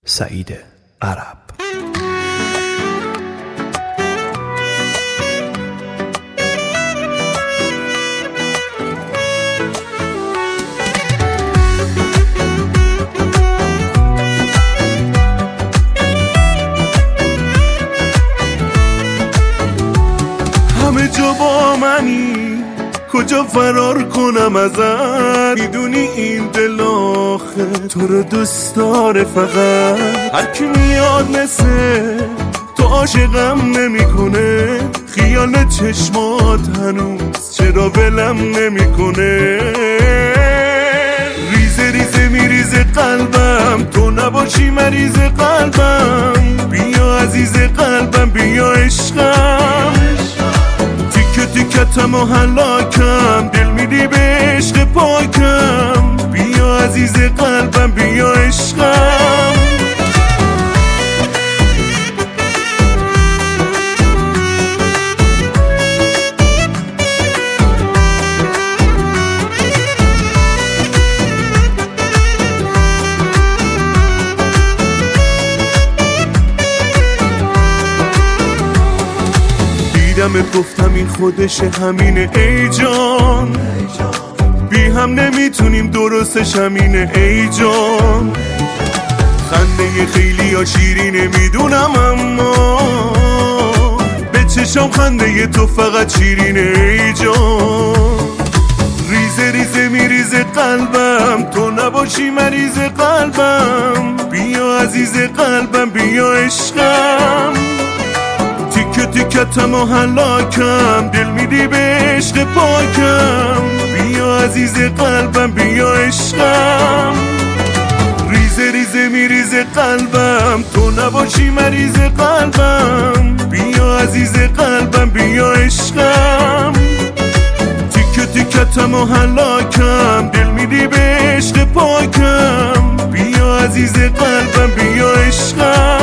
سعید عرب. همه جا با منی، کجا فرار کنم ازت؟ میدونی این دل آخه تو رو دوست داره فقط. هر کی میاد مثل تو عاشقم نمیکنه، خیال چشمات هنوز چرا ولم نمیکنه. ریزه ریزه میریزه قلبم، تو نباشی مریض قلبم. بیا عزیز قلبم، بیا عشقم، تیکتم و هلاکم، دل میدی به عشق پاکم. بیا عزیز قلبم، بیا عشقم. دیدمت گفتم این خودشه، همینه ای جان. بی هم نمیتونیم درستش همینه ای جان. خنده خیلی ها شیرینه میدونم، اما به چشام خنده تو فقط شیرینه ای جان. ریزه ریزه میریزه قلبم، تو نباشی مریض قلبم. بیا عزیز قلبم، بیا عشقم، تیکتم و هلاکم، دل میدی به عشق پاکم. بیا عزیز قلبم، بیا عشقم. ریزه ریزه میریزه قلبم، تو نباشی مریض قلبم. بیا عزیز قلبم، بیا عشقم، تیکتم و هلاکم، دل میدی به عشق پاکم. بیا عزیز قلبم، بیا عشقم.